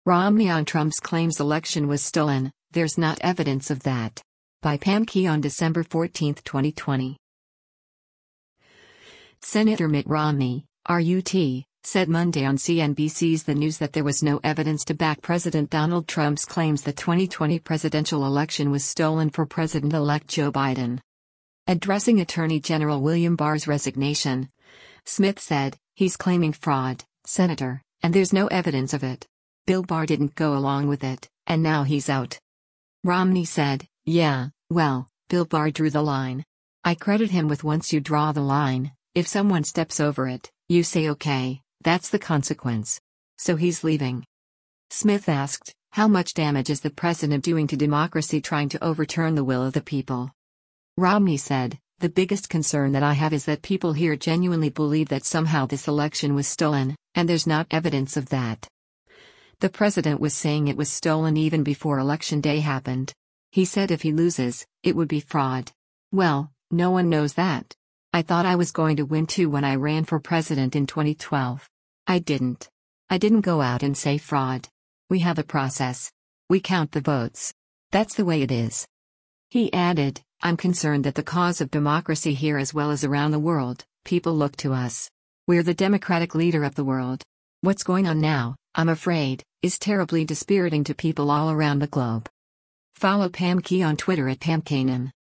Romney on Trump's claims election was stolen, there's not evidence of that. By Pam Key on December 14, 2020. Senator Mitt Romney, RUT, said Monday on CNBC's The News that there was no evidence to back President Donald Trump's claims the 2020 presidential election was stolen for President-elect Joe Biden. Addressing Attorney General William Barr's resignation, Smith said, "He's claiming fraud, Senator, and there's no evidence of it. Bill Barr didn't go along with it, and now he's out." Romney said, "Yeah, well, Bill Barr drew the line. I credit him with once you draw the line, if someone steps over it, you say okay, that's the consequence. So he's leaving." Smith asked, "How much damage is the president doing to democracy trying to overturn the will of the people?" Romney said, "The biggest concern that I have is that people here genuinely believe that somehow this election was stolen, and there's not evidence of that. The president was saying it was stolen even before Election Day happened. He said if he loses, it would be fraud. Well, no one knows that. I thought I was going to win too when I ran for president in 2012. I didn't. I didn't go out and say fraud. We have a process. We count the votes. That's the way it is." He added, "I'm concerned that the cause of democracy here as well as around the world, people look to us. We're the democratic leader of the world. What's going on now, I'm afraid, is terribly dispiriting to people all around the globe." Follow Pam Key on Twitter at PamKanan.